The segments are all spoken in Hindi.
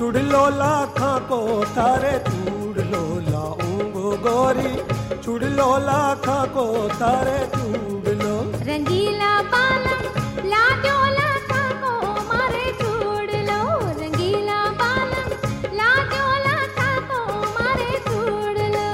चुड़लो लाखा को तारे चूड़लो लाऊंगो गोरी चुड़लो लाखा को तारे चूड़लो रंगीला बालम लाडो लाखा को मारे चूड़लो रंगीला बालम लाडो लाखा को मारे चूड़लो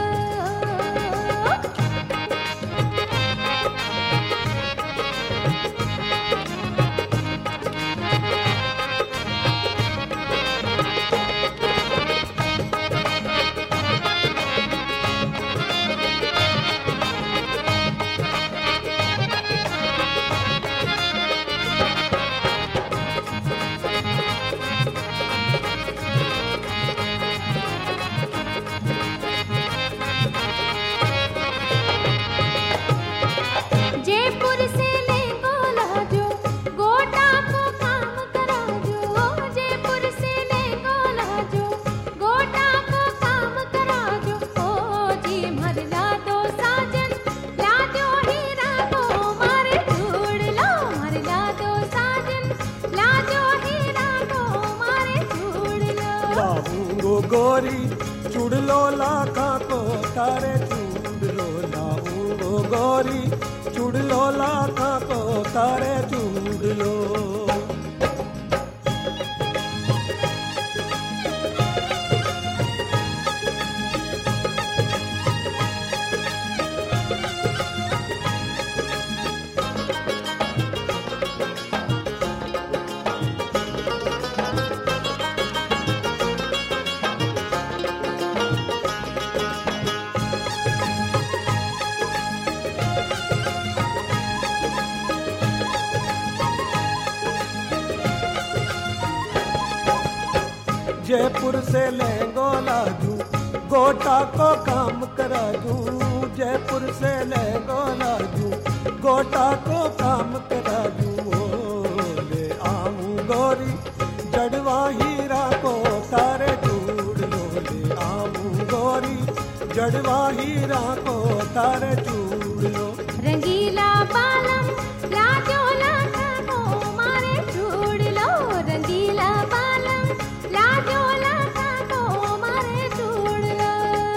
जयपुर से ले गोला जो गोटा को काम करा जो जयपुर से ले गोला जो गोटा को काम करा जो ओ जी भरला दो साजन ला दो हीरा को मारे चूड़ लो भरला दो साजन ला दो हीरा को मारे चूड़ लो लाऊंगो गोरी चुड़लो लाखा को तारे चूड़लो लाऊंगो गोरी चुड़लो लाखा को तारे चूड़लो जयपुर से लहंगो लाजू गोटा को काम करा दूं जयपुर से लहंगो लाजू गोटा को काम करा दूं ले आऊं गोरी जड़वा हीरा को तारे चूड़ लो ले आऊं गोरी जड़वा हीरा को तारे चूड़ लो रंगीला बालम लाडो लाखा को मारे चूड़ लो रंगीला बालम लाडो लाखा को मारे चूड़ लो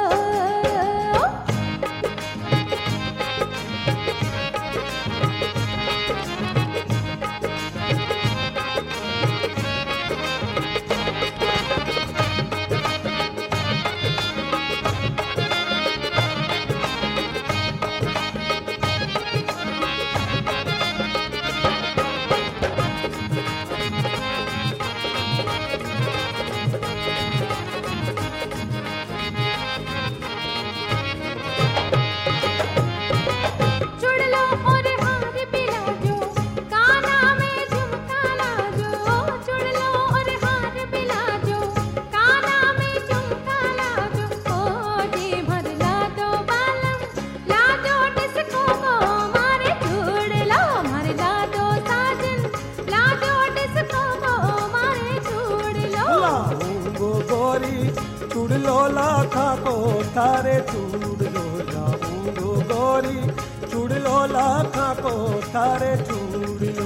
चुड़लो और हार पिला जो काना में झुमका ला जो चुड़लो और हार पिला जो काना में झुमका ला जो ओ जी भरला दो बालम ला दो डिस्को को मारे चूड़लो भरला दो साजन ला दो डिस्को को मारे चूड़लो लाऊंगो गोरी चुड़लो लाखा को तारे चूड़लो लाऊंगो गोरी चुड़लो लाखा को तारे चूड़लो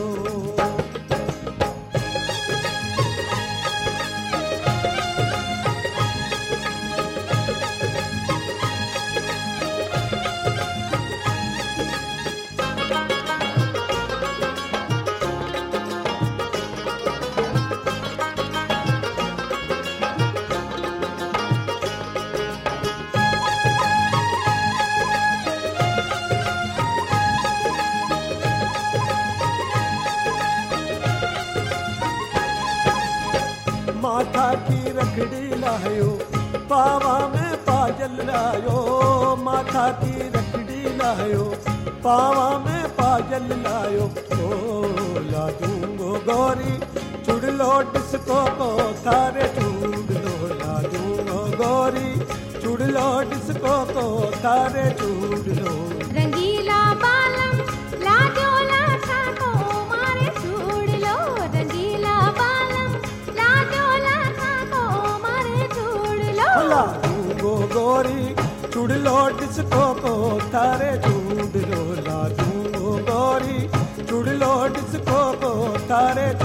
माथा की रखड़ी लायो पावा में पाजल लायो माथा की रखड़ी लायो पावा में पाजल लायो ओ ला दूंगो गोरी चुड़लो डिस्को को तारे चूड़लो ला दूंगो गोरी चुड़लो डिस्को को तारे चूड़लो रंगीला बालम लाडो लाखा को मारे चूड़ लो रंगीला बालम लाडो लाखा को मारे चूड़ लो लाऊंगो गोरी चुड़लो डिस्को को तारे चूड़लो लाऊंगो गोरी चुड़लो डिस्को को तारे